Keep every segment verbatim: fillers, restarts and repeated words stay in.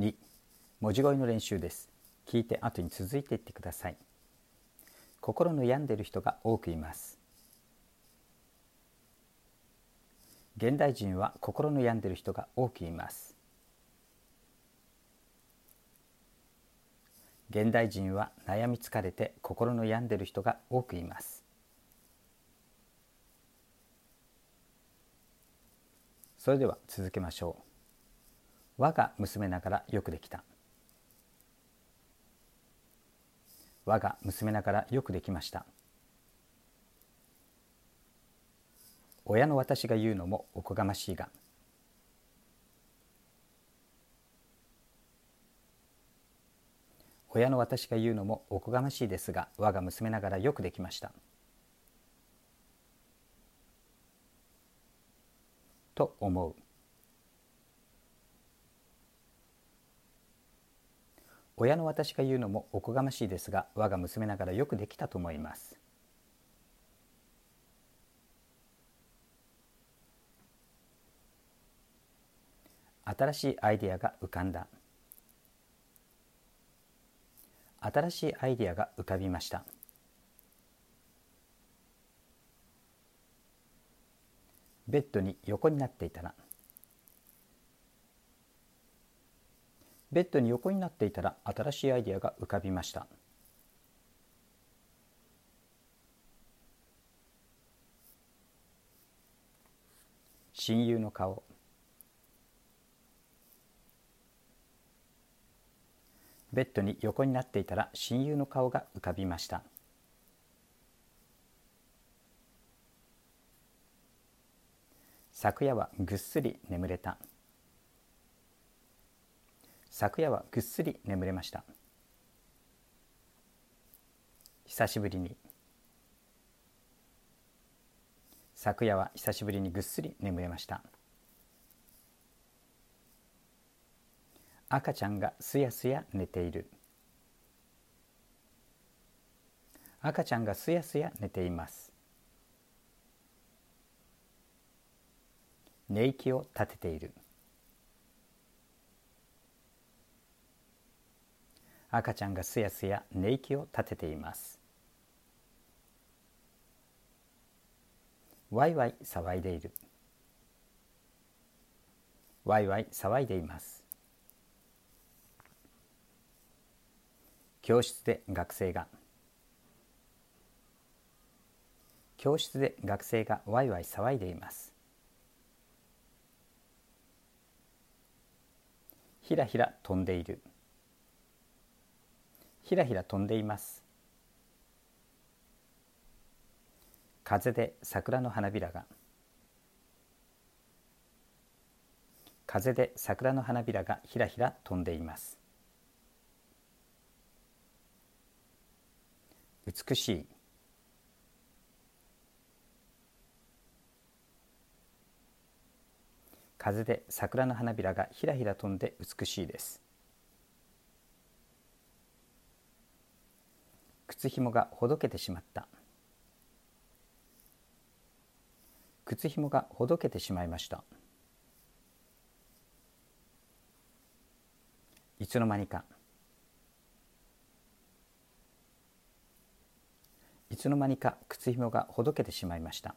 に、文字声の練習です。聞いて後に続いていってください。心の病んでいる人が多くいます。現代人は心の病んでいる人が多くいます。現代人は悩み疲れて心の病んでいる人が多くいます。それでは続けましょう。我が娘ながらよくできた。我が娘ながらよくできました。親の私が言うのもおこがましいが。親の私が言うのもおこがましいですが、我が娘ながらよくできました。と思う。親の私が言うのもおこがましいですが、我が娘ながらよくできたと思います。新しいアイデアが浮かんだ。新しいアイデアが浮かびました。ベッドに横になっていたら。ベッドに横になっていたら新しいアイデアが浮かびました。親友の顔。ベッドに横になっていたら親友の顔が浮かびました。昨夜はぐっすり眠れた。昨夜はぐっすり眠れました。久しぶりに。昨夜は久しぶりにぐっすり眠れました。赤ちゃんがすやすや寝ている。赤ちゃんがすやすや寝ています。寝息を立てている。赤ちゃんがすやすや寝息を立てています。ワイワイ騒いでいる。ワイワイ騒いでいます。教室で学生が。教室で学生がワイワイ騒いでいます。ひらひら飛んでいる。ひらひら飛んでいます。風で桜の花びらが。風で桜の花びらがひらひら飛んでいます。美しい。風で桜の花びらがひらひら飛んで美しいです。靴ひもがほどけてしまった。靴ひもがほどけてしまいました。いつの間にか。いつの間にか靴ひもがほどけてしまいました。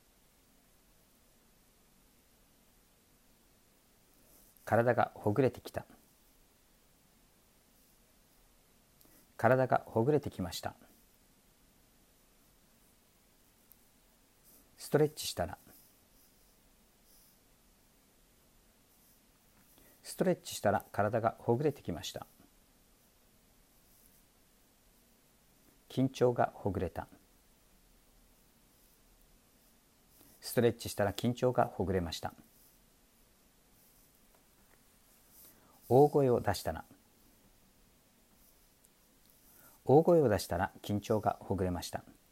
体がほぐれてきた。体がほぐれてきました。ストレッチしたら。ストレッチしたら体がほぐれてきました。緊張がほぐれた。ストレッチしたら緊張がほぐれました。大声を出したら。大声を出したら緊張がほぐれました。